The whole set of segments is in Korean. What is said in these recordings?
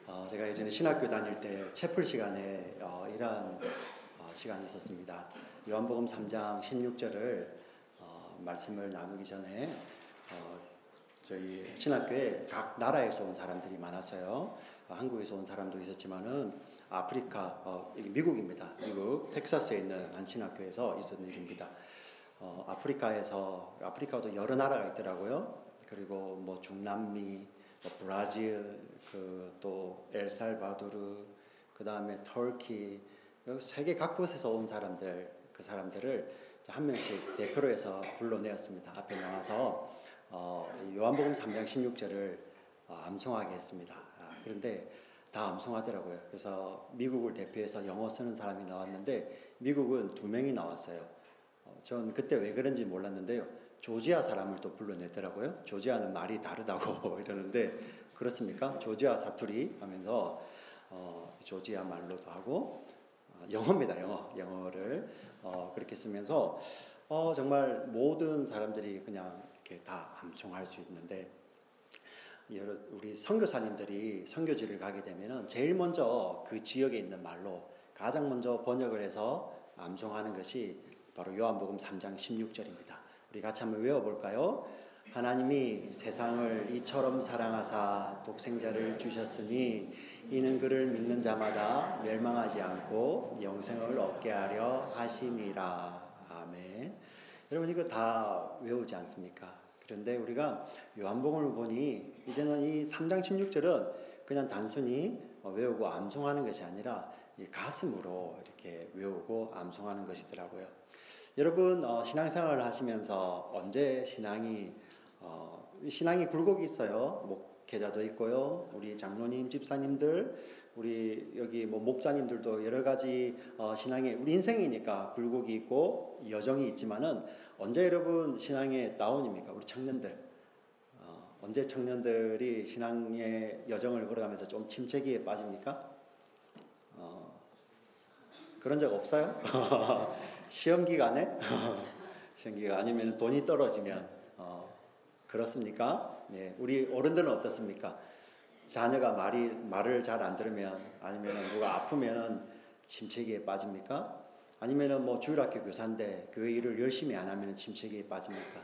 제가 예전에 신학교 다닐 때 채플 시간에 이러한 시간이 있었습니다. 요한복음 3장 16절을 말씀을 나누기 전에 저희 신학교에 각 나라에서 온 사람들이 많았어요. 한국에서 온 사람도 있었지만은 아프리카, 미국입니다. 미국 텍사스에 있는 한 신학교에서 있었던 일입니다. 아프리카도 여러 나라가 있더라고요. 그리고 뭐 중남미, 브라질, 또 엘살바도르, 그 다음에 터키, 세계 각곳에서 온 사람들, 그 사람들을 한 명씩 대표로 해서 불러내었습니다. 앞에 나와서 요한복음 3장 16절을 암송하게 했습니다. 그런데 다 암송하더라고요. 그래서 미국을 대표해서 영어 쓰는 사람이 나왔는데 미국은 2명이 나왔어요. 전 그때 왜 그런지 몰랐는데요. 조지아 사람을 또 불러내더라고요. 조지아는 말이 다르다고 이러는데 그렇습니까? 조지아 사투리 하면서 조지아 말로도 하고 영어입니다. 영어를 그렇게 쓰면서 정말 모든 사람들이 그냥 이렇게 다 암송할 수 있는데 우리 선교사님들이 선교지를 가게 되면은 제일 먼저 그 지역에 있는 말로 가장 먼저 번역을 해서 암송하는 것이 바로 요한복음 3장 16절입니다. 우리 같이 한번 외워볼까요? 하나님이 세상을 이처럼 사랑하사 독생자를 주셨으니 이는 그를 믿는 자마다 멸망하지 않고 영생을 얻게 하려 하심이라. 아멘. 여러분 이거 다 외우지 않습니까? 그런데 우리가 요한복음을 보니 이제는 이 3장 16절은 그냥 단순히 외우고 암송하는 것이 아니라 이 가슴으로 이렇게 외우고 암송하는 것이더라고요. 여러분 신앙생활을 하시면서 언제 신앙이 굴곡이 있어요. 목회자도 있고요. 우리 장로님, 집사님들, 우리 여기 목자님들도 여러 가지 신앙에 우리 인생이니까 굴곡이 있고 여정이 있지만은 언제 여러분 신앙의 다운입니까? 우리 청년들 언제 청년들이 신앙의 여정을 걸어가면서 좀 침체기에 빠집니까? 그런 적 없어요? 시험 기간에? 시험 기간 아니면 돈이 떨어지면 그렇습니까? 네, 우리 어른들은 어떻습니까? 자녀가 말을 잘 안 들으면 아니면 누가 아프면은 침체기에 빠집니까? 아니면은 주일학교 교사인데 교회 일을 열심히 안 하면 침체기에 빠집니까?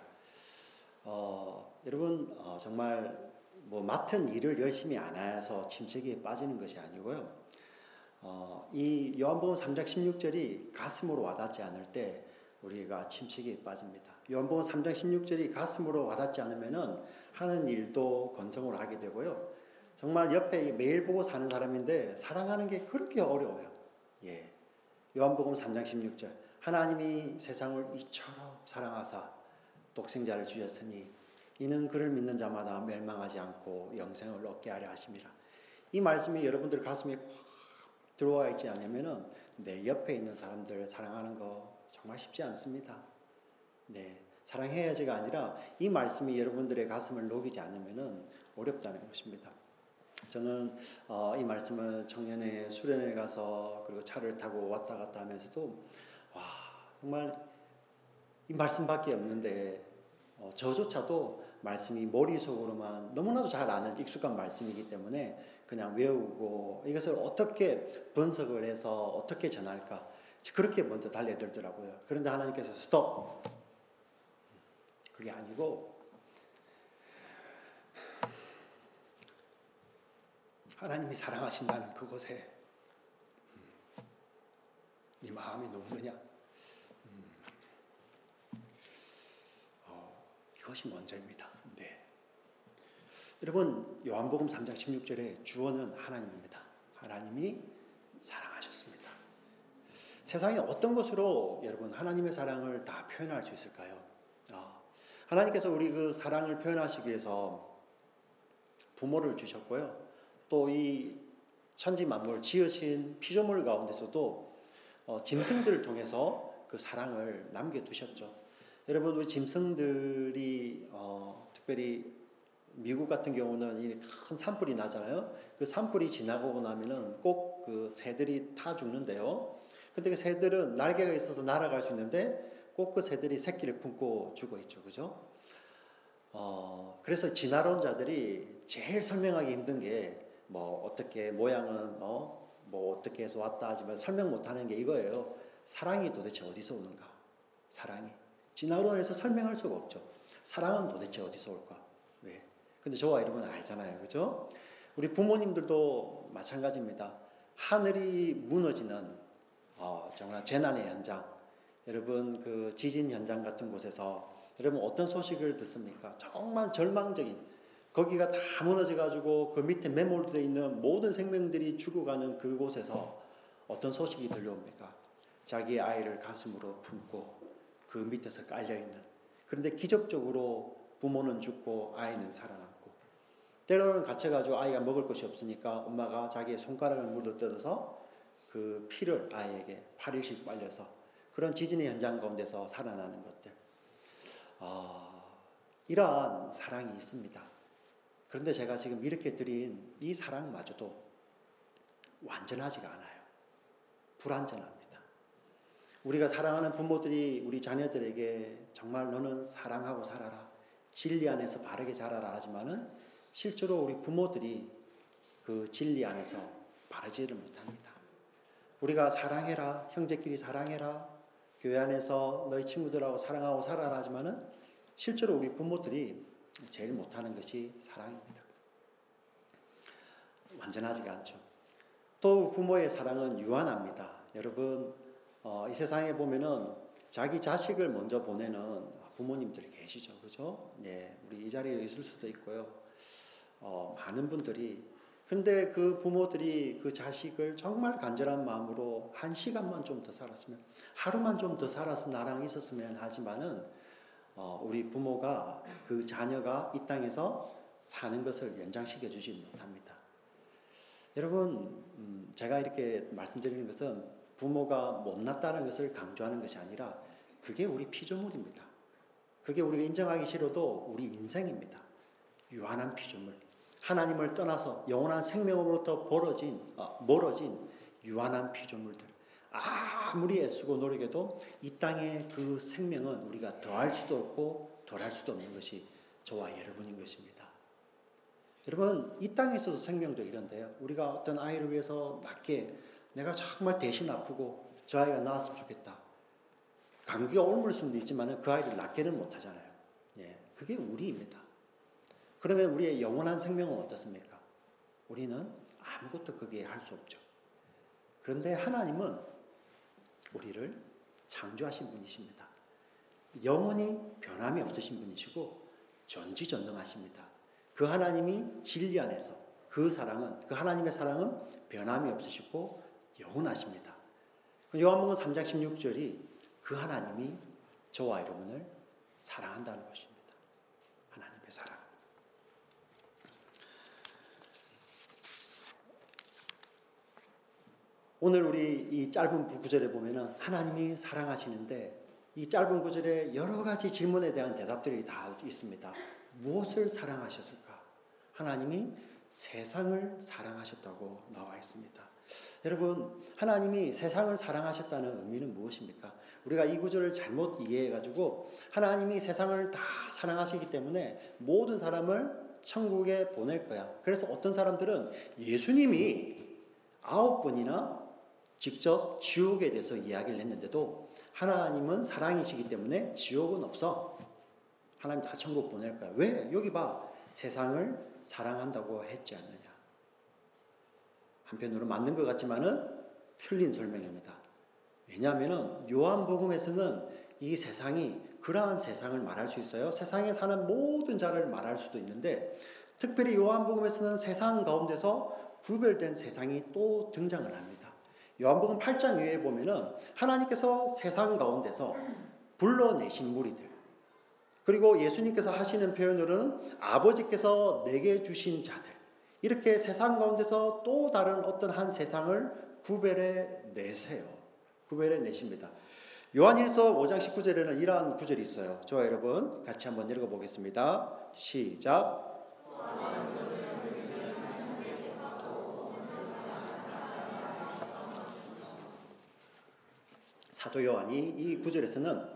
여러분 정말 맡은 일을 열심히 안 해서 침체기에 빠지는 것이 아니고요. 이 요한복음 3장 16절이 가슴으로 와닿지 않을 때 우리가 침체기에 빠집니다. 요한복음 3장 16절이 가슴으로 와닿지 않으면은 하는 일도 건성으로 하게 되고요. 정말 옆에 매일 보고 사는 사람인데 사랑하는 게 그렇게 어려워요. 예. 요한복음 3장 16절. 하나님이 세상을 이처럼 사랑하사 독생자를 주셨으니 이는 그를 믿는 자마다 멸망하지 않고 영생을 얻게 하려 하심이라. 이 말씀이 여러분들 가슴에 꽉 들어와 있지 않으면은 내 옆에 있는 사람들 사랑하는 거 정말 쉽지 않습니다. 네. 사랑해야지가 아니라 이 말씀이 여러분들의 가슴을 녹이지 않으면은 어렵다는 것입니다. 저는 이 말씀을 청년회 수련회 가서 그리고 차를 타고 왔다 갔다 하면서도 정말 이 말씀밖에 없는데 저조차도 말씀이 머릿속으로만 너무나도 잘 아는 익숙한 말씀이기 때문에 그냥 외우고 이것을 어떻게 분석을 해서 어떻게 전할까 그렇게 먼저 달려들더라고요. 그런데 하나님께서 스톱! 그게 아니고 하나님이 사랑하신다는 그곳에 네 마음이 녹느냐? 이것이 먼저입니다. 네. 여러분 요한복음 3장 16절의 주어는 하나님입니다. 하나님이 사랑하셨습니다. 세상에 어떤 것으로 여러분 하나님의 사랑을 다 표현할 수 있을까요? 하나님께서 우리 그 사랑을 표현하시기 위해서 부모를 주셨고요. 또 이 천지 만물 지으신 피조물 가운데서도 짐승들을 통해서 그 사랑을 남겨두셨죠. 여러분 우리 짐승들이 특별히 미국 같은 경우는 이 큰 산불이 나잖아요. 그 산불이 지나고 나면은 꼭 그 새들이 타 죽는데요. 근데 그 새들은 날개가 있어서 날아갈 수 있는데 꼭 그 새들이 새끼를 품고 죽어 있죠. 그죠? 그래서 진화론자들이 제일 설명하기 힘든 게 뭐 어떻게 모양은 뭐 어떻게 해서 왔다 하지만 설명 못하는 게 이거예요. 사랑이 도대체 어디서 오는가? 사랑이 진화론에서 설명할 수가 없죠. 사랑은 도대체 어디서 올까? 왜? 근데 저와 여러분은 알잖아요, 그죠? 우리 부모님들도 마찬가지입니다. 하늘이 무너지는 정말 재난의 현장, 여러분 그 지진 현장 같은 곳에서 여러분 어떤 소식을 듣습니까? 정말 절망적인, 거기가 다 무너져 가지고 그 밑에 매몰되어 있는 모든 생명들이 죽어가는 그곳에서 어떤 소식이 들려옵니까? 자기 아이를 가슴으로 품고 그 밑에서 깔려있는, 그런데 기적적으로 부모는 죽고 아이는 살아남고, 때로는 갇혀가지고 아이가 먹을 것이 없으니까 엄마가 자기의 손가락을 물어뜯어서 그 피를 아이에게 8일씩 빨려서 그런 지진의 현장 가운데서 살아나는 것들, 이러한 사랑이 있습니다. 그런데 제가 지금 이렇게 드린 이 사랑마저도 완전하지가 않아요. 불완전합니다. 우리가 사랑하는 부모들이 우리 자녀들에게 정말 너는 사랑하고 살아라, 진리 안에서 바르게 자라라 하지만은 실제로 우리 부모들이 그 진리 안에서 바르지를 못합니다. 우리가 사랑해라, 형제끼리 사랑해라, 교회 안에서 너희 친구들하고 사랑하고 살아라 하지만은 실제로 우리 부모들이 제일 못하는 것이 사랑입니다. 완전하지가 않죠. 또 부모의 사랑은 유한합니다. 여러분 이 세상에 보면은 자기 자식을 먼저 보내는 부모님들이 계시죠, 그죠? 네, 우리 이 자리에 있을 수도 있고요. 많은 분들이, 그런데 그 부모들이 그 자식을 정말 간절한 마음으로 1시간만 좀 더 살았으면, 하루만 좀 더 살아서 나랑 있었으면 하지만은 우리 부모가 그 자녀가 이 땅에서 사는 것을 연장시켜 주지 못합니다. 여러분 제가 이렇게 말씀드리는 것은 부모가 못났다는 것을 강조하는 것이 아니라 그게 우리 피조물입니다. 그게 우리가 인정하기 싫어도 우리 인생입니다. 유한한 피조물, 하나님을 떠나서 영원한 생명으로부터 멀어진 유한한 피조물들, 아무리 애쓰고 노력해도 이 땅의 그 생명은 우리가 더할 수도 없고 덜할 수도 없는 것이 저와 여러분인 것입니다. 여러분 이 땅에 있어서 생명도 이런데요, 우리가 어떤 아이를 위해서 낫게 내가 정말 대신 아프고 저 아이가 나았으면 좋겠다, 감기가 옮을 수도 있지만 그 아이를 낫게는 못하잖아요. 예, 그게 우리입니다. 그러면 우리의 영원한 생명은 어떻습니까? 우리는 아무것도 거기에 할 수 없죠. 그런데 하나님은 우리를 창조하신 분이십니다. 영원히 변함이 없으신 분이시고 전지전능하십니다. 그 하나님이 진리 안에서 그 하나님의 사랑은 변함이 없으시고 영원하십니다. 요한복음 3장 16절이 그 하나님이 저와 여러분을 사랑한다는 것입니다. 하나님의 사랑. 오늘 우리 이 짧은 구절에 보면은 하나님이 사랑하시는데 이 짧은 구절에 여러 가지 질문에 대한 대답들이 다 있습니다. 무엇을 사랑하셨을까? 하나님이 세상을 사랑하셨다고 나와 있습니다. 여러분, 하나님이 세상을 사랑하셨다는 의미는 무엇입니까? 우리가 이 구절을 잘못 이해해가지고 하나님이 세상을 다 사랑하시기 때문에 모든 사람을 천국에 보낼 거야. 그래서 어떤 사람들은 예수님이 9번이나 직접 지옥에 대해서 이야기를 했는데도 하나님은 사랑이시기 때문에 지옥은 없어, 하나님 다 천국 보낼 거야. 왜? 여기 봐, 세상을 사랑한다고 했지 않느냐. 한편으로 맞는 것 같지만은 틀린 설명입니다. 왜냐하면은 요한복음에서는 이 세상이 그러한 세상을 말할 수 있어요. 세상에 사는 모든 자를 말할 수도 있는데 특별히 요한복음에서는 세상 가운데서 구별된 세상이 또 등장을 합니다. 요한복음 8장 이후에 보면은 하나님께서 세상 가운데서 불러내신 무리들, 그리고 예수님께서 하시는 표현으로는 아버지께서 내게 주신 자들, 이렇게 세상 가운데서 또 다른 어떤 한 세상을 구별해 내십니다. 요한일서 5장 19절에는 이러한 구절이 있어요. 저와 여러분 같이 한번 읽어보겠습니다. 시작. 사도 요한이 이 구절에서는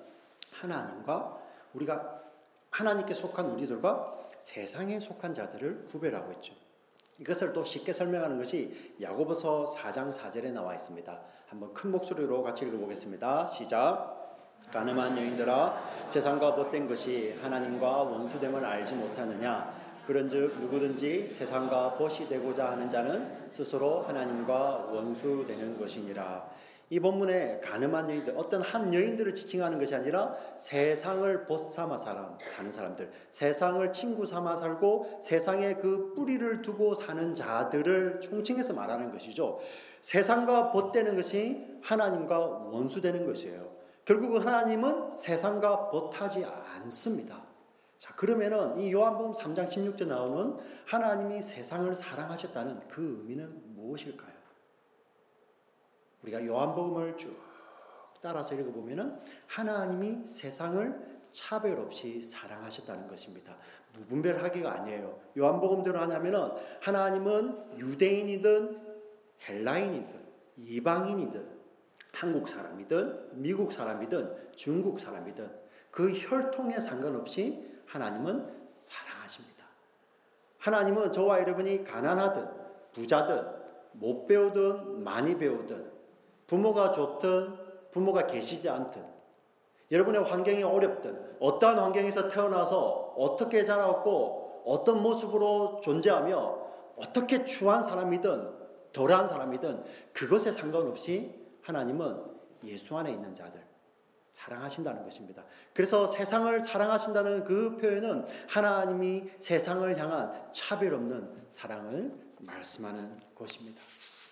하나님께 속한 우리들과 세상에 속한 자들을 구별하고 있죠. 이것을 또 쉽게 설명하는 것이 야고보서 4장 4절에 나와 있습니다. 한번 큰 목소리로 같이 읽어보겠습니다. 시작. 가늠한 여인들아, 세상과 못된 것이 하나님과 원수됨을 알지 못하느냐? 그런즉 누구든지 세상과 벗이 되고자 하는 자는 스스로 하나님과 원수되는 것이니라. 이 본문에 가늠한 여인들, 어떤 한 여인들을 지칭하는 것이 아니라 세상을 벗 삼아 사는 사람들, 세상을 친구 삼아 살고 세상에 그 뿌리를 두고 사는 자들을 총칭해서 말하는 것이죠. 세상과 벗되는 것이 하나님과 원수되는 것이에요. 결국 하나님은 세상과 벗하지 않습니다. 자, 그러면은 이 요한복음 3장 16절 나오는 하나님이 세상을 사랑하셨다는 그 의미는 무엇일까요? 우리가 요한복음을 쭉 따라서 읽어보면은 하나님이 세상을 차별 없이 사랑하셨다는 것입니다. 무분별하기가 아니에요. 요한복음대로 하냐면은 하나님은 유대인이든 헬라인이든 이방인이든 한국 사람이든 미국 사람이든 중국 사람이든 그 혈통에 상관없이 하나님은 사랑하십니다. 하나님은 저와 여러분이 가난하든 부자든 못 배우든 많이 배우든 부모가 좋든 부모가 계시지 않든 여러분의 환경이 어렵든 어떠한 환경에서 태어나서 어떻게 자라왔고 어떤 모습으로 존재하며 어떻게 추한 사람이든 덜한 사람이든 그것에 상관없이 하나님은 예수 안에 있는 자들 사랑하신다는 것입니다. 그래서 세상을 사랑하신다는 그 표현은 하나님이 세상을 향한 차별 없는 사랑을 말씀하는 것입니다.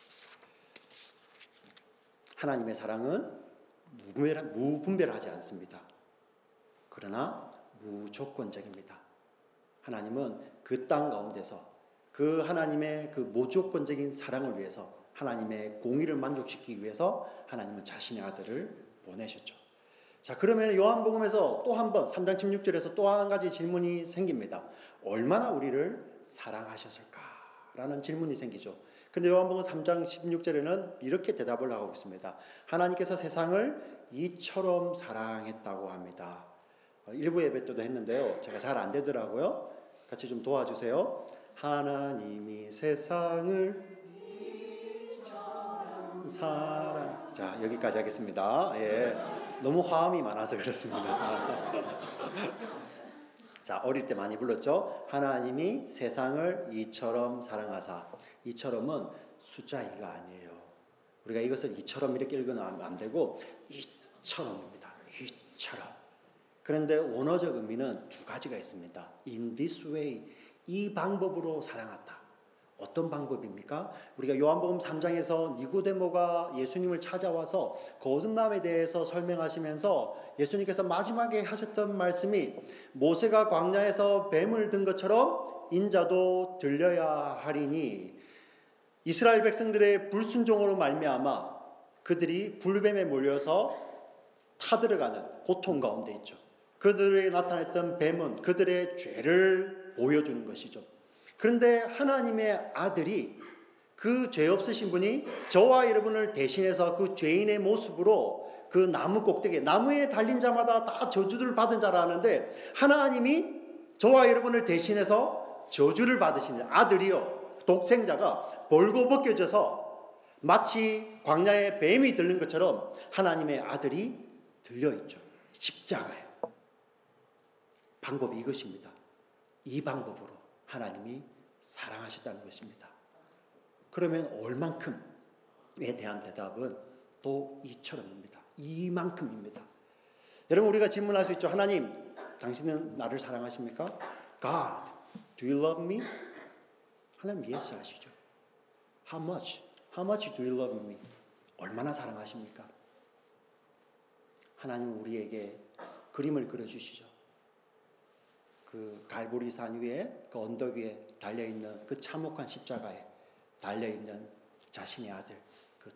하나님의 사랑은 무분별하지 않습니다. 그러나 무조건적입니다. 하나님은 그 땅 가운데서 그 하나님의 그 무조건적인 사랑을 위해서 하나님의 공의를 만족시키기 위해서 하나님은 자신의 아들을 보내셨죠. 자, 그러면 요한복음에서 또 한 번 3장 16절에서 또 한 가지 질문이 생깁니다. 얼마나 우리를 사랑하셨을까라는 질문이 생기죠. 근데 요한복음 3장 16절에는 이렇게 대답을 하고 있습니다. 하나님께서 세상을 이처럼 사랑했다고 합니다. 일부 예배 때도 했는데요. 제가 잘 안 되더라고요. 같이 좀 도와주세요. 하나님이 세상을 사랑. 자, 여기까지 하겠습니다. 예. 너무 화음이 많아서 그렇습니다. 자, 어릴 때 많이 불렀죠. 하나님이 세상을 이처럼 사랑하사. 이처럼은 숫자 2가 아니에요. 우리가 이것을 이처럼 이렇게 읽으면 안 되고 이처럼입니다. 이처럼. 그런데 원어적 의미는 두 가지가 있습니다. In this way, 이 방법으로 사랑했다. 어떤 방법입니까? 우리가 요한복음 3장에서 니고데모가 예수님을 찾아와서 거듭남에 대해서 설명하시면서 예수님께서 마지막에 하셨던 말씀이 모세가 광야에서 뱀을 든 것처럼 인자도 들려야 하리니 이스라엘 백성들의 불순종으로 말미암아 그들이 불뱀에 몰려서 타들어가는 고통 가운데 있죠. 그들에게 나타났던 뱀은 그들의 죄를 보여주는 것이죠. 그런데 하나님의 아들이 그 죄 없으신 분이 저와 여러분을 대신해서 그 죄인의 모습으로 그 나무 꼭대기에 나무에 달린 자마다 다 저주를 받은 자라는데 하나님이 저와 여러분을 대신해서 저주를 받으시는 아들이요 독생자가 벌거벗겨져서 마치 광야에 뱀이 들린 것처럼 하나님의 아들이 들려있죠. 십자가에. 방법이 이것입니다. 이 방법으로 하나님이 사랑하셨다는 것입니다. 그러면 얼만큼에 대한 대답은 또 이처럼입니다. 이만큼입니다. 여러분 우리가 질문할 수 있죠. 하나님, 당신은 나를 사랑하십니까? God, do you love me? 하나님 yes 하시죠. How much? How much do you love me? 얼마나 사랑하십니까? 하나님은 우리에게 그림을 그려주시죠. 그 갈보리산 위에 그 언덕 위에 달려있는 그 참혹한 십자가에 달려있는 자신의 아들 그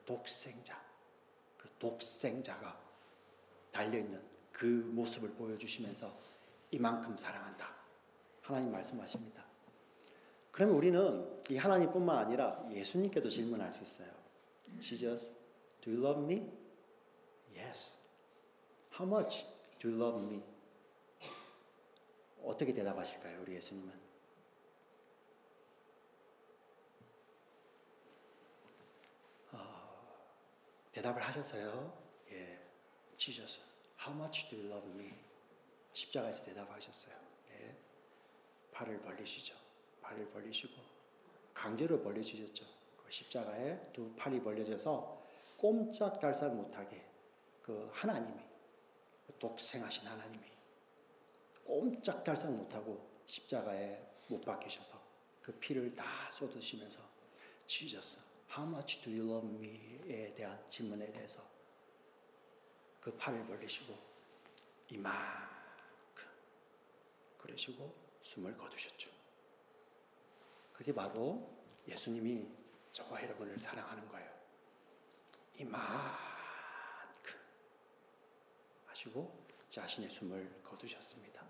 독생자가 달려있는 그 모습을 보여주시면서 이만큼 사랑한다. 하나님 말씀하십니다. 그러면 우리는 이 하나님뿐만 아니라 예수님께도 질문할 수 있어요. Jesus, do you love me? Yes. How much do you love me? 어떻게 대답하실까요, 우리 예수님은? 대답을 하셨어요. 예, Jesus, how much do you love me? 십자가에서 대답하셨어요. 예, 팔을 벌리시죠. 팔을 벌리시고 강제로 벌리시죠. 그 십자가에 두 팔이 벌려져서 꼼짝달싹 못하게 그 하나님이, 독생하신 하나님이 꼼짝달싹 못하고 십자가에 못 박히셔서 그 피를 다 쏟으시면서 Jesus, how much do you love me?에 대한 질문에 대해서 그 팔을 벌리시고 이만큼 그러시고 숨을 거두셨죠. 그게 바로 예수님이 저와 여러분을 사랑하는 거예요. 이만큼 하시고 자신의 숨을 거두셨습니다.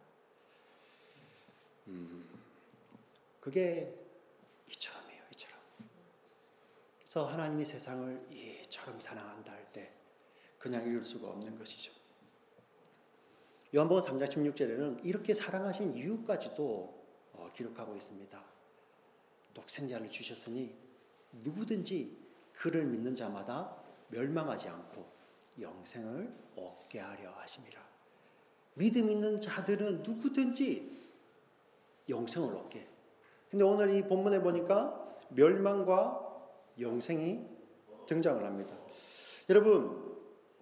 그게 이처럼이에요. 이처럼. 그래서 하나님이 세상을 이처럼 사랑한다 할 때 그냥 이룰 수가 없는 것이죠. 요한복음 3장 16절에는 이렇게 사랑하신 이유까지도 기록하고 있습니다. 독생자를 주셨으니 누구든지 그를 믿는 자마다 멸망하지 않고 영생을 얻게 하려 하심이라. 믿음 있는 자들은 누구든지 영생을 얻게. 근데 오늘 이 본문에 보니까 멸망과 영생이 등장을 합니다. 여러분,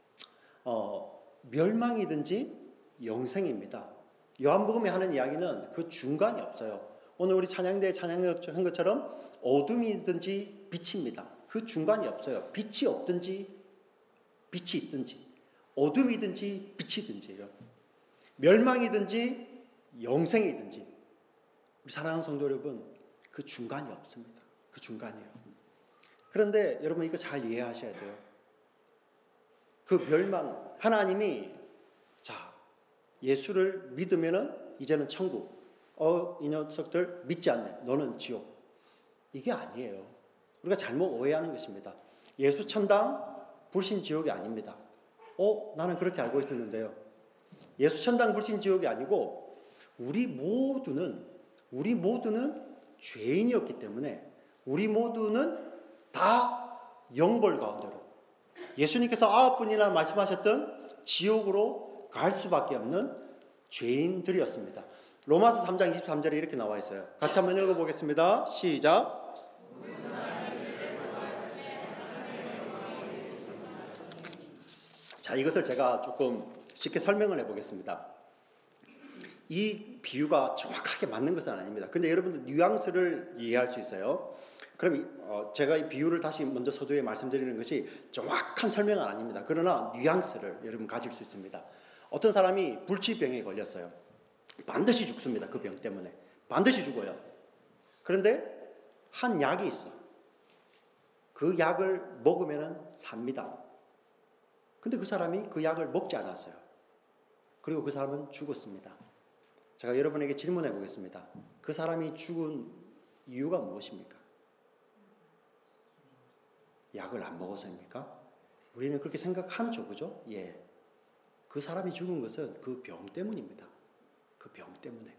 멸망이든지 영생입니다. 요한복음에 하는 이야기는 그 중간이 없어요. 오늘 우리 찬양대에 찬양한 것처럼 어둠이든지 빛입니다. 그 중간이 없어요. 빛이 없든지 빛이 있든지 어둠이든지 빛이든지요. 멸망이든지 영생이든지 우리 사랑하는 성도 여러분, 그 중간이 없습니다. 그 중간이에요. 그런데 여러분 이거 잘 이해하셔야 돼요. 그 멸망, 하나님이 자 예수를 믿으면은 이제는 천국, 이 녀석들 믿지 않네, 너는 지옥. 이게 아니에요. 우리가 잘못 오해하는 것입니다. 예수 천당, 불신 지옥이 아닙니다. 나는 그렇게 알고 있었는데요. 예수 천당, 불신 지옥이 아니고 우리 모두는 죄인이었기 때문에 우리 모두는 다 영벌 가운데로 예수님께서 9분이나 말씀하셨던 지옥으로 갈 수밖에 없는 죄인들이었습니다. 로마서 3장 23절에 이렇게 나와 있어요. 같이 한번 읽어보겠습니다. 시작. 자, 이것을 제가 조금 쉽게 설명을 해보겠습니다. 이 비유가 정확하게 맞는 것은 아닙니다. 근데 여러분들 뉘앙스를 이해할 수 있어요. 그럼 제가 이 비유를 다시 먼저 서두에 말씀드리는 것이 정확한 설명은 아닙니다. 그러나 뉘앙스를 여러분 가질 수 있습니다. 어떤 사람이 불치병에 걸렸어요. 반드시 죽습니다. 그 병 때문에. 반드시 죽어요. 그런데 한 약이 있어. 그 약을 먹으면 삽니다. 근데 그 사람이 그 약을 먹지 않았어요. 그리고 그 사람은 죽었습니다. 제가 여러분에게 질문해 보겠습니다. 그 사람이 죽은 이유가 무엇입니까? 약을 안 먹어서입니까? 우리는 그렇게 생각하죠, 그죠? 예. 그 사람이 죽은 것은 그 병 때문입니다. 그 병 때문에.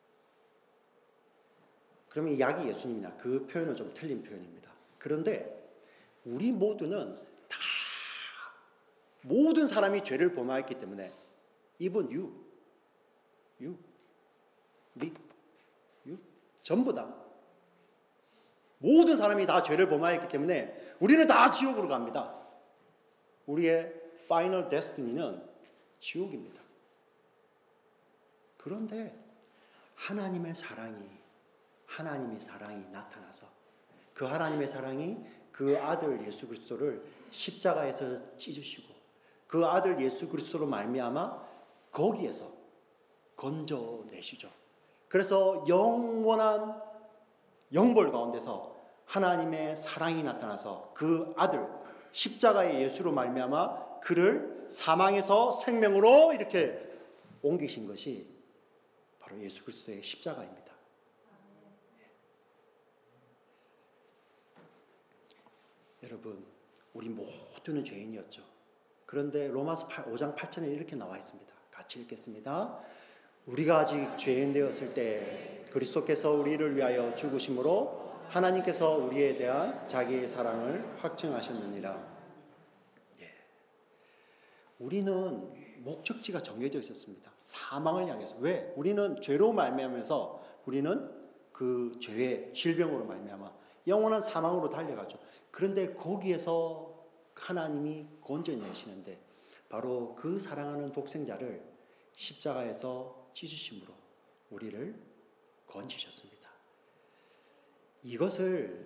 그러면 이 약이 예수님이냐? 그 표현은 좀 틀린 표현입니다. 그런데 우리 모두는 다 모든 사람이 죄를 범하였기 때문에 even you, me, you 전부 다 모든 사람이 다 죄를 범하였기 때문에 우리는 다 지옥으로 갑니다. 우리의 final destiny는 지옥입니다. 그런데 하나님의 사랑이 나타나서 그 하나님의 사랑이 그 아들 예수 그리스도를 십자가에서 찢으시고 그 아들 예수 그리스도로 말미암아 거기에서 건져내시죠. 그래서 영원한 영벌 가운데서 하나님의 사랑이 나타나서 그 아들 십자가의 예수로 말미암아 그를 사망에서 생명으로 이렇게 옮기신 것이 바로 예수 그리스도의 십자가입니다. 여러분, 우리 모두는 죄인이었죠. 그런데 로마서 5장 8절에 이렇게 나와 있습니다. 같이 읽겠습니다. 우리가 아직 죄인 되었을 때 그리스도께서 우리를 위하여 죽으심으로 하나님께서 우리에 대한 자기의 사랑을 확증하셨느니라. 우리는 목적지가 정해져 있었습니다. 사망을 향해서. 왜? 우리는 죄로 말미암아서 우리는 그 죄의 질병으로 말미암아 영원한 사망으로 달려가죠. 그런데 거기에서 하나님이 건져내시는데 바로 그 사랑하는 독생자를 십자가에서 찢으심으로 우리를 건지셨습니다. 이것을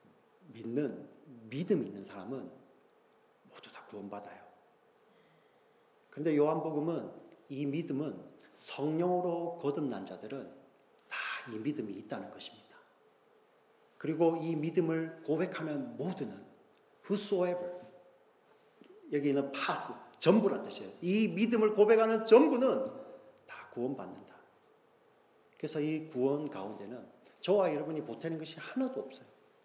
믿음 있는 사람은 모두 다 구원받아요. 그런데 요한복음은 이 믿음은 성령으로 거듭난 자들은 다 이 믿음이 있다는 것입니다. 그리고 이 믿음을 고백하는 모두는 whosoever, 여기는 pass, 전부란 뜻이에요. 이 믿음을 고백하는 전부는 다 구원받는다. 그래서 이 구원 가운데는 저와 여러분이 보태는 것이 하나도 없어요.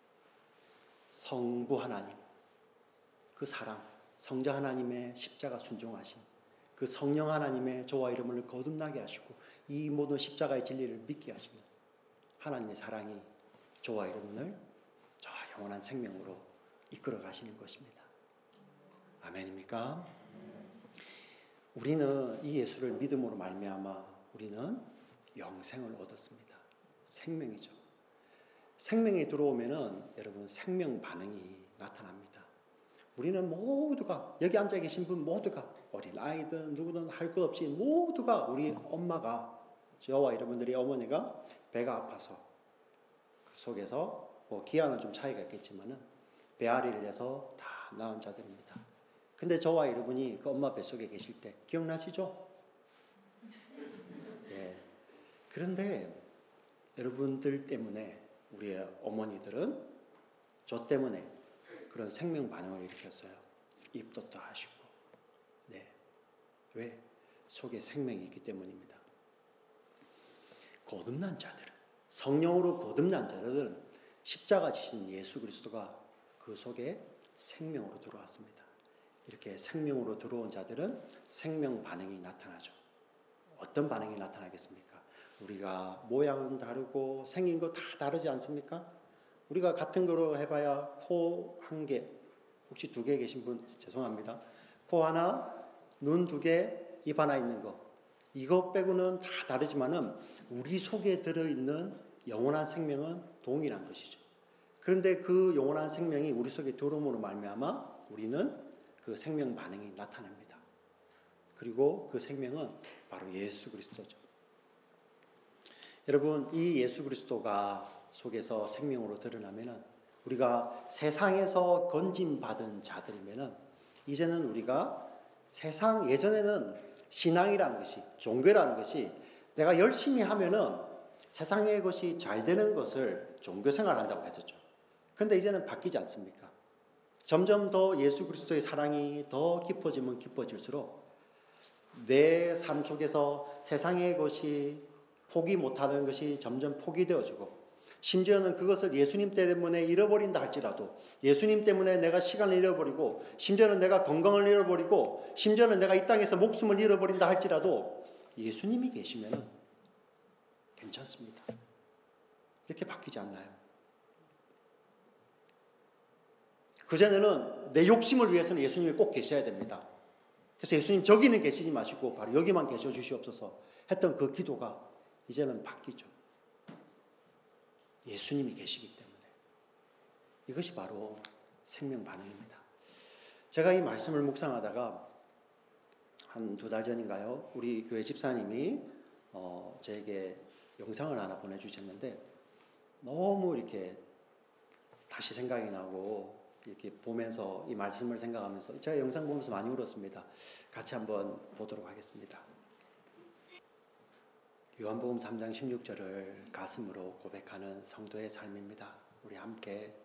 성부 하나님, 그 사랑, 성자 하나님의 십자가 순종하심, 그 성령 하나님의 저와 여러분을 거듭나게 하시고 이 모든 십자가의 진리를 믿게 하시는 하나님의 사랑이 저와 여러분을 저 영원한 생명으로 이끌어 가시는 것입니다. 아멘입니까? 우리는 이 예수를 믿음으로 말미암아 우리는 영생을 얻었습니다. 생명이죠. 생명이 들어오면은 여러분 생명 반응이 나타납니다. 우리는 모두가 여기 앉아 계신 분 모두가 어린 아이든 누구든 할 것 없이 모두가 우리 엄마가 저와 여러분들이 어머니가 배가 아파서 그 속에서 뭐 기한은 좀 차이가 있겠지만은 배앓이를 해서 다 낳은 자들입니다. 근데 저와 여러분이 그 엄마 뱃속에 계실 때 기억나시죠? 예. 그런데 여러분들 때문에 우리의 어머니들은 저 때문에 그런 생명 반응을 일으켰어요. 입덧도 하시고. 네. 왜? 속에 생명이 있기 때문입니다. 거듭난 자들은, 성령으로 거듭난 자들은 십자가 지신 예수 그리스도가 그 속에 생명으로 들어왔습니다. 이렇게 생명으로 들어온 자들은 생명 반응이 나타나죠. 어떤 반응이 나타나겠습니까? 우리가 모양은 다르고 생긴 거 다 다르지 않습니까? 우리가 같은 거로 해봐야 코 한 개, 혹시 2개 계신 분 죄송합니다. 코 하나, 눈 2개, 입 하나 있는 거. 이거 빼고는 다 다르지만은 우리 속에 들어있는 영원한 생명은 동일한 것이죠. 그런데 그 영원한 생명이 우리 속에 들어옴으로 말미암아 우리는 그 생명 반응이 나타납니다. 그리고 그 생명은 바로 예수 그리스도죠. 여러분, 이 예수 그리스도가 속에서 생명으로 드러나면은 우리가 세상에서 건짐받은 자들이면은 이제는 우리가 세상, 예전에는 신앙이라는 것이, 종교라는 것이 내가 열심히 하면은 세상의 것이 잘 되는 것을 종교 생활한다고 했었죠. 그런데 이제는 바뀌지 않습니까? 점점 더 예수 그리스도의 사랑이 더 깊어지면 깊어질수록 내 삶 속에서 세상의 것이 포기 못하는 것이 점점 포기되어지고 심지어는 그것을 예수님 때문에 잃어버린다 할지라도 예수님 때문에 내가 시간을 잃어버리고 심지어는 내가 건강을 잃어버리고 심지어는 내가 이 땅에서 목숨을 잃어버린다 할지라도 예수님이 계시면 괜찮습니다. 이렇게 바뀌지 않나요? 그전에는 내 욕심을 위해서는 예수님이 꼭 계셔야 됩니다. 그래서 예수님 저기는 계시지 마시고 바로 여기만 계셔 주시옵소서 했던 그 기도가 이제는 바뀌죠. 예수님이 계시기 때문에. 이것이 바로 생명 반응입니다. 제가 이 말씀을 묵상하다가 한 2달 전인가요? 우리 교회 집사님이 저에게 영상을 하나 보내주셨는데 너무 이렇게 다시 생각이 나고 이렇게 보면서 이 말씀을 생각하면서 제가 영상 보면서 많이 울었습니다. 같이 한번 보도록 하겠습니다. 요한복음 3장 16절을 가슴으로 고백하는 성도의 삶입니다. 우리 함께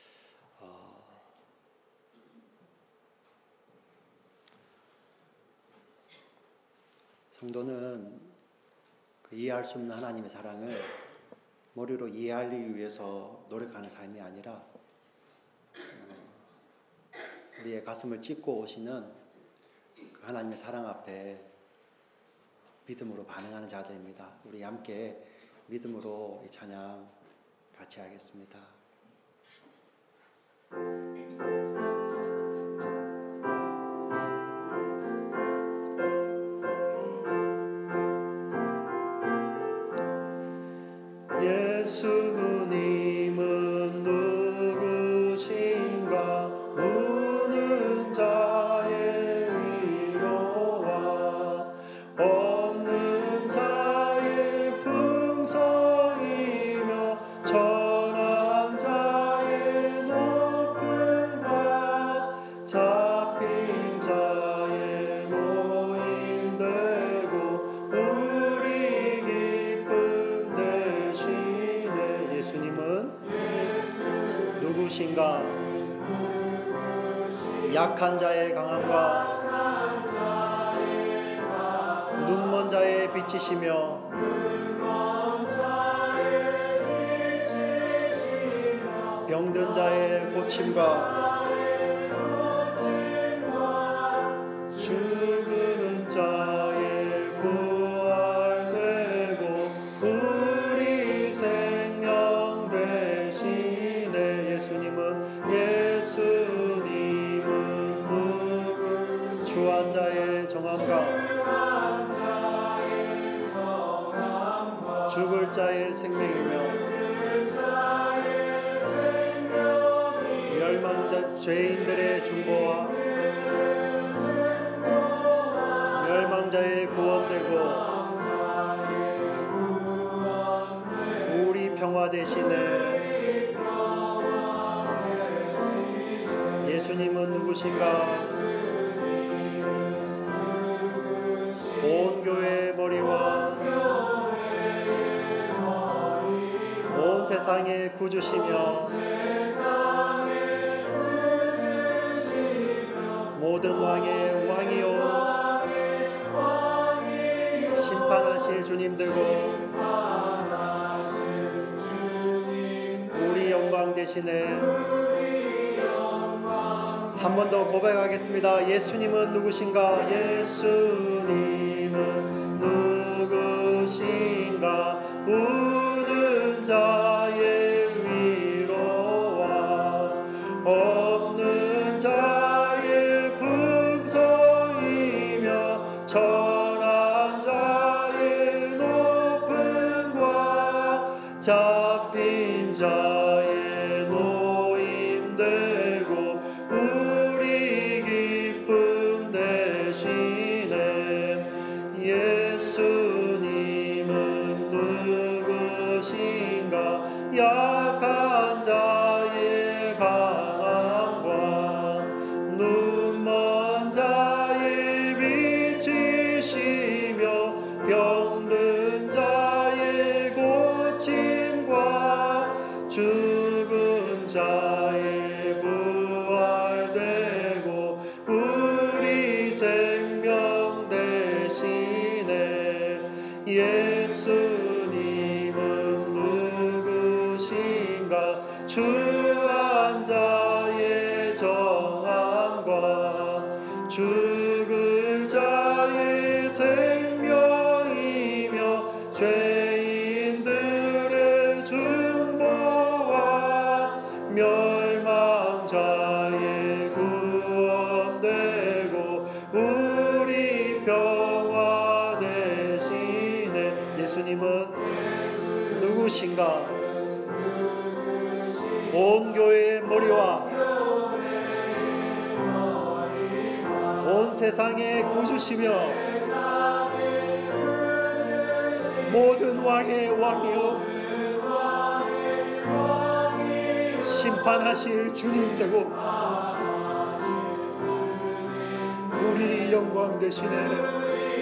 성도는 그 이해할 수 없는 하나님의 사랑을 머리로 이해하기 위해서 노력하는 삶이 아니라 우리의 가슴을 찢고 오시는 그 하나님의 사랑 앞에 믿음으로 반응하는 자들입니다. 우리 함께 믿음으로 이 찬양 같이 하겠습니다. 약한 자의 강함과 눈먼 자의 빛이시며 병든 자의 고침과 죽은 자의 부활되고 우리 생명 되시네. 예수님은 누구 주한 자의 정함과 죽을 자의 생명이며 멸망자 죄인들의 중보와 멸망자의 구원되고 우리 평화 되시네. 예수님은 누구신가? 온 교회의 머리와 온 세상의 구주시며 모든 왕의 왕이요 심판하실 주님 되고 우리 영광 되시네. 한 번 더 고백하겠습니다. 예수님은 누구신가? 예수님은 누구신가? 우는 자의 위로와 없는 자의 풍성이며 천한 자의 높음과 잡힌 자의 노임되고 우리 기쁨 되시네. 예수님은 누구신가? 약한 자의 강함과 눈먼 자의 빛이시며 병든 자의 고침과 죽은 자의 부활되고 우리 생명 되시네. 예수님은 누구신가? 주한 자의 정함과 죽을 자의 생명이며 죄인들의 중보와 멸망자의 구원되고 우리 평화 되시네. 예수님은 누구신가? 온 교회의 머리와 온 세상의 구주시며 모든 왕의 왕이요 심판하실 주님 되고 우리 영광 되시네.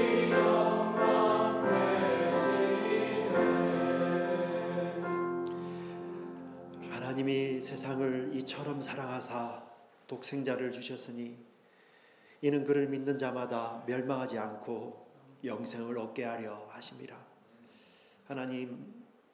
하나님이 세상을 이처럼 사랑하사 독생자를 주셨으니 이는 그를 믿는 자마다 멸망하지 않고 영생을 얻게 하려 하심이라. 하나님,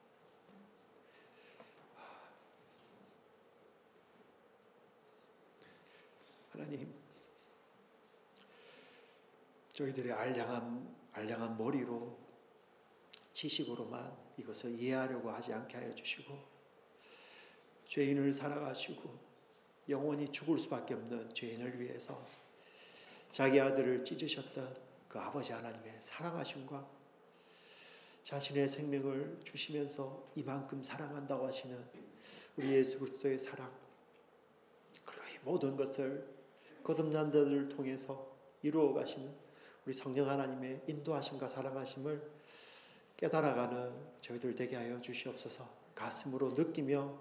저희들의 알량한 머리로 지식으로만 이것을 이해하려고 하지 않게 하여 주시고 죄인을 살아가시고 영원히 죽을 수밖에 없는 죄인을 위해서 자기 아들을 찢으셨던 그 아버지 하나님의 사랑하심과 자신의 생명을 주시면서 이만큼 사랑한다고 하시는 우리 예수 그리스도의 사랑, 그리고 이 모든 것을 거듭난 자들을 통해서 이루어 가시는 우리 성령 하나님의 인도하심과 사랑하심을 깨달아가는 저희들 되게 하여 주시옵소서. 가슴으로 느끼며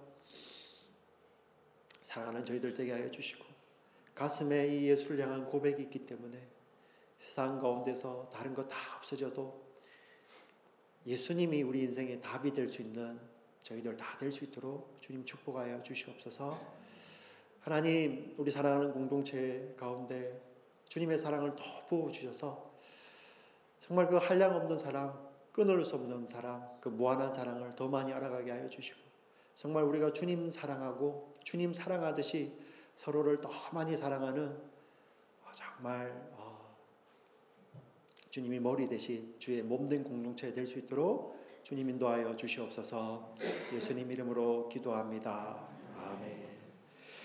사랑하는 저희들 되게 하여 주시고 가슴에 이 예수를 향한 고백이 있기 때문에 세상 가운데서 다른 것 다 없어져도 예수님이 우리 인생의 답이 될 수 있는 저희들 다 될 수 있도록 주님 축복하여 주시옵소서. 하나님, 우리 사랑하는 공동체 가운데 주님의 사랑을 더 부어주셔서 정말 그 한량없는 사랑, 끊을 수 없는 사랑, 그 무한한 사랑을 더 많이 알아가게 하여 주시고 정말 우리가 주님 사랑하고 주님 사랑하듯이 서로를 더 많이 사랑하는 정말 주님이 머리 대신 주의 몸된 공동체 될 수 있도록 주님 인도하여 주시옵소서. 예수님 이름으로 기도합니다. 아멘.